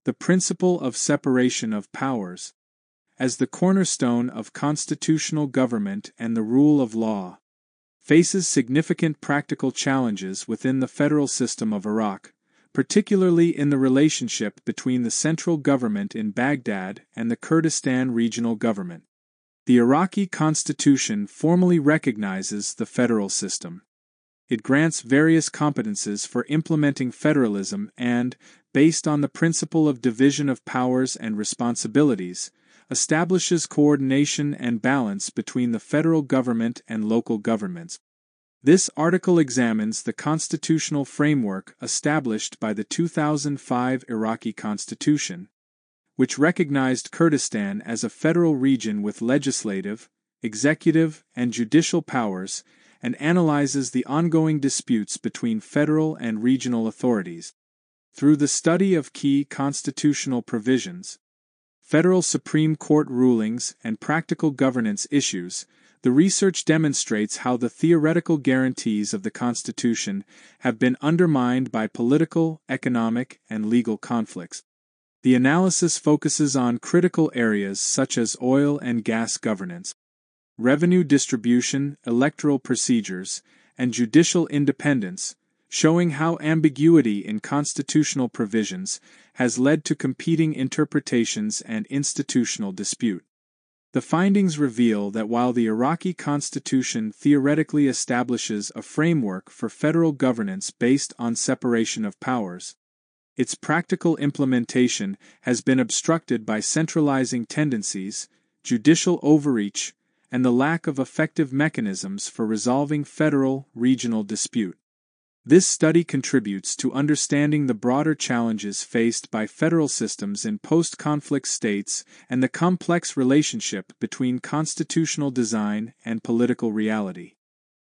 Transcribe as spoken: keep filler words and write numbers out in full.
The principle of separation of powers, as the cornerstone of constitutional government and the rule of law, faces significant practical challenges within the federal system of Iraq, particularly in the relationship between the central government in Baghdad and the Kurdistan regional government. The Iraqi constitution formally recognizes the federal system. It grants various competences for implementing federalism and, based on the principle of division of powers and responsibilities, establishes coordination and balance between the federal government and local governments. This article examines the constitutional framework established by the two thousand five Iraqi Constitution, which recognized Kurdistan as a federal region with legislative, executive, and judicial powers, and analyzes the ongoing disputes between federal and regional authorities. Through the study of key constitutional provisions, federal Supreme Court rulings, and practical governance issues, the research demonstrates how the theoretical guarantees of the Constitution have been undermined by political, economic, and legal conflicts. The analysis focuses on critical areas such as oil and gas governance, revenue distribution, electoral procedures, and judicial independence, showing how ambiguity in constitutional provisions has led to competing interpretations and institutional dispute. The findings reveal that while the Iraqi constitution theoretically establishes a framework for federal governance based on separation of powers, its practical implementation has been obstructed by centralizing tendencies, judicial overreach, and the lack of effective mechanisms for resolving federal-regional dispute. This study contributes to understanding the broader challenges faced by federal systems in post-conflict states and the complex relationship between constitutional design and political reality.